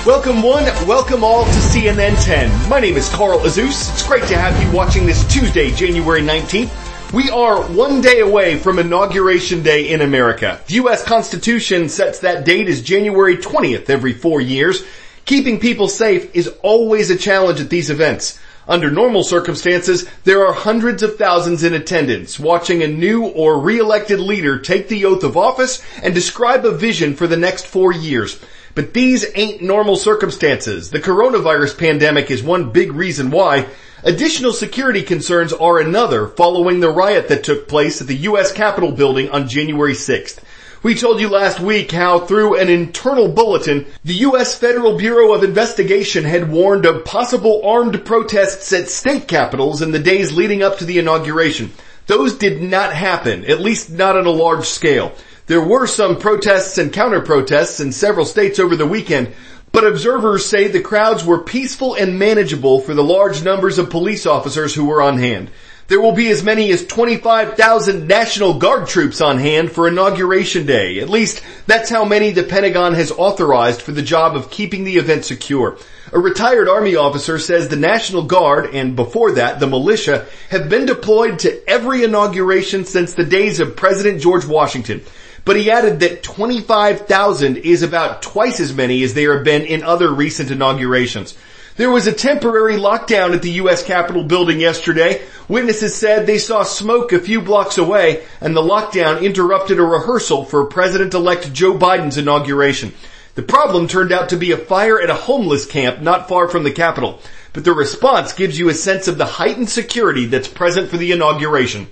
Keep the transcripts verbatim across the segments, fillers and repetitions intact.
Welcome one, welcome all to C N N ten. My name is Carl Azus. It's great to have you watching this Tuesday, January nineteenth. We are one day away from Inauguration Day in America. The U S Constitution sets that date as January twentieth every four years. Keeping people safe is always a challenge at these events. Under normal circumstances, there are hundreds of thousands in attendance watching a new or re-elected leader take the oath of office and describe a vision for the next four years. But these ain't normal circumstances. The coronavirus pandemic is one big reason why. Additional security concerns are another, following the riot that took place at the U S Capitol building on January sixth. We told you last week how through an internal bulletin, the U S Federal Bureau of Investigation had warned of possible armed protests at state capitals in the days leading up to the inauguration. Those did not happen, at least not on a large scale. There were some protests and counter-protests in several states over the weekend, but observers say the crowds were peaceful and manageable for the large numbers of police officers who were on hand. There will be as many as twenty-five thousand National Guard troops on hand for Inauguration Day. At least, that's how many the Pentagon has authorized for the job of keeping the event secure. A retired Army officer says the National Guard, and before that, the militia, have been deployed to every inauguration since the days of President George Washington. But he added that twenty-five thousand is about twice as many as there have been in other recent inaugurations. There was a temporary lockdown at the U S Capitol building yesterday. Witnesses said they saw smoke a few blocks away, and the lockdown interrupted a rehearsal for President-elect Joe Biden's inauguration. The problem turned out to be a fire at a homeless camp not far from the Capitol. But the response gives you a sense of the heightened security that's present for the inauguration.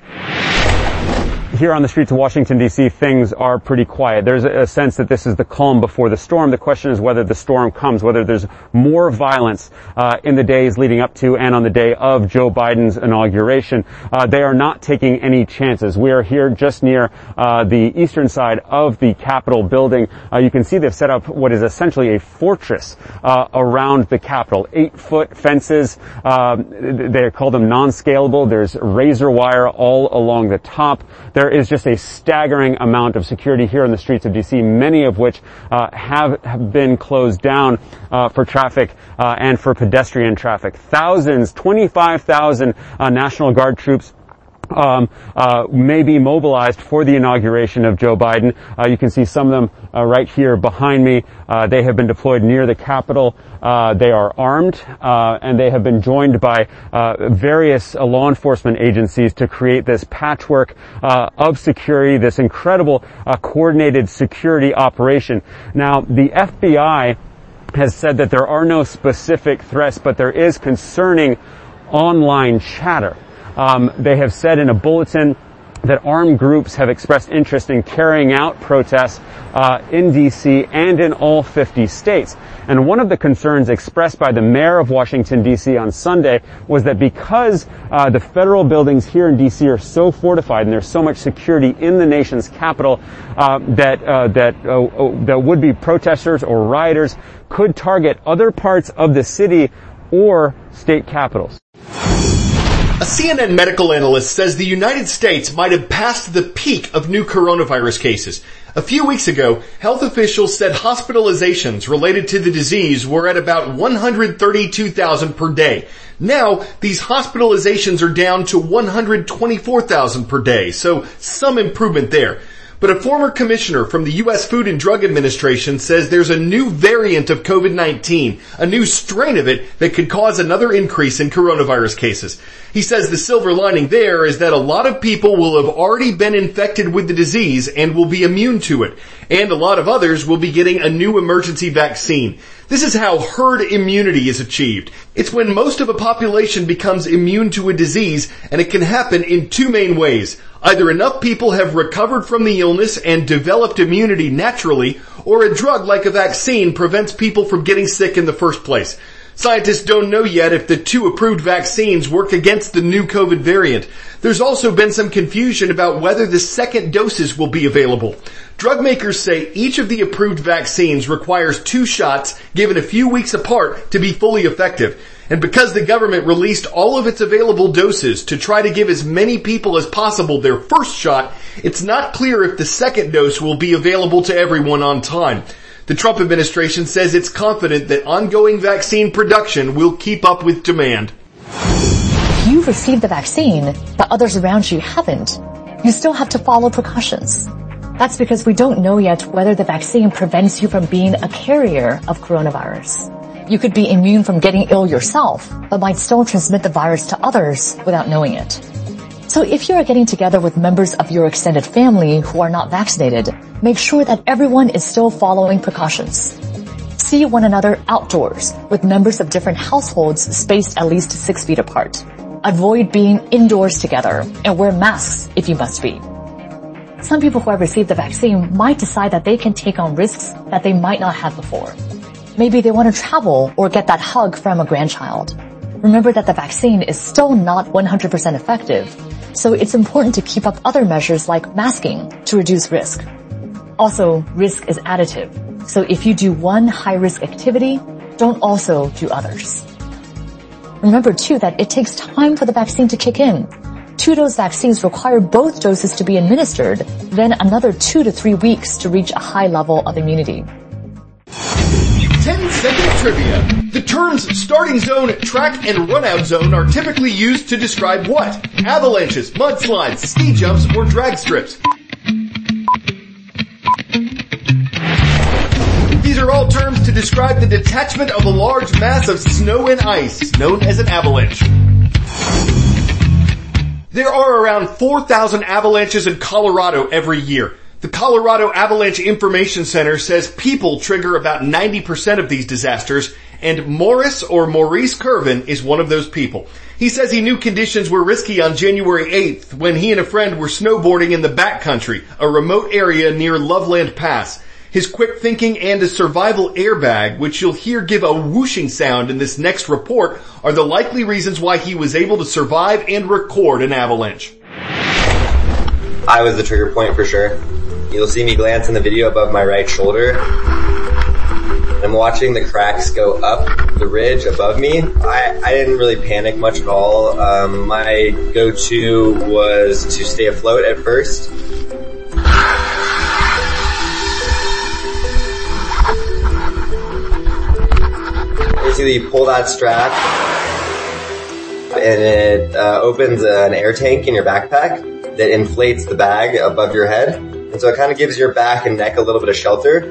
Here on the streets of Washington, D C, things are pretty quiet. There's a sense that this is the calm before the storm. The question is whether the storm comes, whether there's more violence uh, in the days leading up to and on the day of Joe Biden's inauguration. Uh, they are not taking any chances. We are here just near uh, the eastern side of the Capitol building. Uh, you can see they've set up what is essentially a fortress uh, around the Capitol. Eight-foot fences. Um, they call them non-scalable. There's razor wire all along the top. There is just a staggering amount of security here in the streets of D C, many of which uh, have, have been closed down uh, for traffic uh, and for pedestrian traffic. Thousands, twenty-five thousand uh, National Guard troops Um, uh, may be mobilized for the inauguration of Joe Biden. Uh, you can see some of them uh, right here behind me. Uh, they have been deployed near the Capitol. Uh, they are armed, uh, and they have been joined by uh, various uh, law enforcement agencies to create this patchwork uh, of security, this incredible uh, coordinated security operation. Now, the F B I has said that there are no specific threats, but there is concerning online chatter. Um, they have said in a bulletin that armed groups have expressed interest in carrying out protests uh, in D C and in all fifty states. And one of the concerns expressed by the mayor of Washington, D C on Sunday was that because uh, the federal buildings here in D C are so fortified and there's so much security in the nation's capital, uh, that uh, that uh, uh, that would-be protesters or rioters could target other parts of the city or state capitals. A C N N medical analyst says the United States might have passed the peak of new coronavirus cases. A few weeks ago, health officials said hospitalizations related to the disease were at about one hundred thirty-two thousand per day. Now, these hospitalizations are down to one hundred twenty-four thousand per day, so some improvement there. But a former commissioner from the U S Food and Drug Administration says there's a new variant of COVID nineteen, a new strain of it that could cause another increase in coronavirus cases. He says the silver lining there is that a lot of people will have already been infected with the disease and will be immune to it, and a lot of others will be getting a new emergency vaccine. This is how herd immunity is achieved. It's when most of a population becomes immune to a disease, and it can happen in two main ways. Either enough people have recovered from the illness and developed immunity naturally, or a drug like a vaccine prevents people from getting sick in the first place. Scientists don't know yet if the two approved vaccines work against the new COVID variant. There's also been some confusion about whether the second doses will be available. Drug makers say each of the approved vaccines requires two shots given a few weeks apart to be fully effective. And because the government released all of its available doses to try to give as many people as possible their first shot, it's not clear if the second dose will be available to everyone on time. The Trump administration says it's confident that ongoing vaccine production will keep up with demand. If you've received the vaccine, but others around you haven't, you still have to follow precautions. That's because we don't know yet whether the vaccine prevents you from being a carrier of coronavirus. You could be immune from getting ill yourself, but might still transmit the virus to others without knowing it. So if you are getting together with members of your extended family who are not vaccinated, make sure that everyone is still following precautions. See one another outdoors with members of different households spaced at least six feet apart. Avoid being indoors together and wear masks if you must be. Some people who have received the vaccine might decide that they can take on risks that they might not have before. Maybe they want to travel or get that hug from a grandchild. Remember that the vaccine is still not one hundred percent effective, so it's important to keep up other measures like masking to reduce risk. Also, risk is additive, so if you do one high-risk activity, don't also do others. Remember too that it takes time for the vaccine to kick in. Two-dose vaccines require both doses to be administered, then another two to three weeks to reach a high level of immunity. ten second trivia. The terms starting zone, track, and run-out zone are typically used to describe what? Avalanches, mudslides, ski jumps, or drag strips. These are all terms to describe the detachment of a large mass of snow and ice, known as an avalanche. There are around four thousand avalanches in Colorado every year. The Colorado Avalanche Information Center says people trigger about ninety percent of these disasters, and Morris or Maurice Curvin is one of those people. He says he knew conditions were risky on January eighth when he and a friend were snowboarding in the backcountry, a remote area near Loveland Pass. His quick thinking and a survival airbag, which you'll hear give a whooshing sound in this next report, are the likely reasons why he was able to survive and record an avalanche. I was the trigger point for sure. You'll see me glance in the video above my right shoulder. I'm watching the cracks go up the ridge above me. I, I didn't really panic much at all. Um, my go-to was to stay afloat at first. Basically, you pull that strap and it uh, opens an air tank in your backpack that inflates the bag above your head. And so it kind of gives your back and neck a little bit of shelter.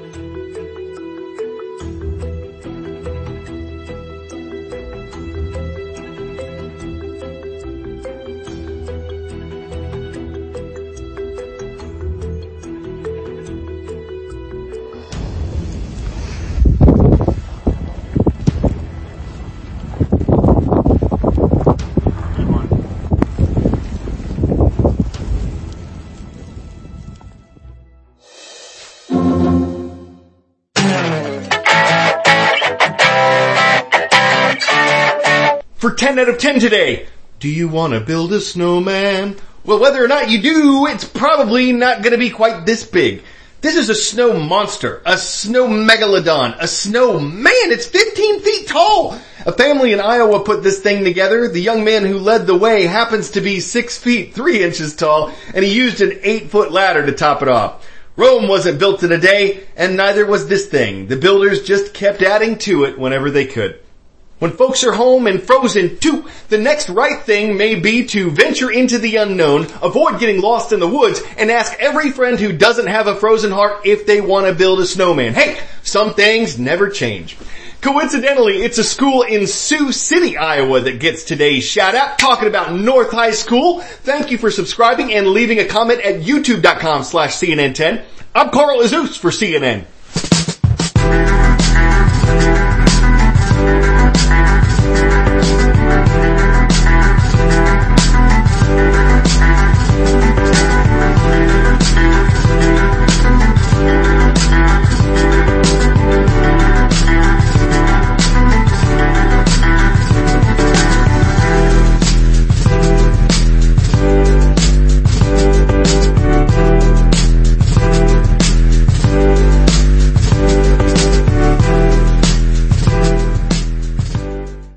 For ten out of ten today, do you want to build a snowman? Well, whether or not you do, it's probably not going to be quite this big. This is a snow monster, a snow megalodon, a snowman. It's fifteen feet tall. A family in Iowa put this thing together. The young man who led the way happens to be six feet three inches tall, and he used an eight foot ladder to top it off. Rome wasn't built in a day, and neither was this thing. The builders just kept adding to it whenever they could. When folks are home and frozen too, the next right thing may be to venture into the unknown, avoid getting lost in the woods, and ask every friend who doesn't have a frozen heart if they want to build a snowman. Hey, some things never change. Coincidentally, it's a school in Sioux City, Iowa that gets today's shout out, talking about North High School. Thank you for subscribing and leaving a comment at youtube.com slash CNN10. I'm Carl Azuz for C N N.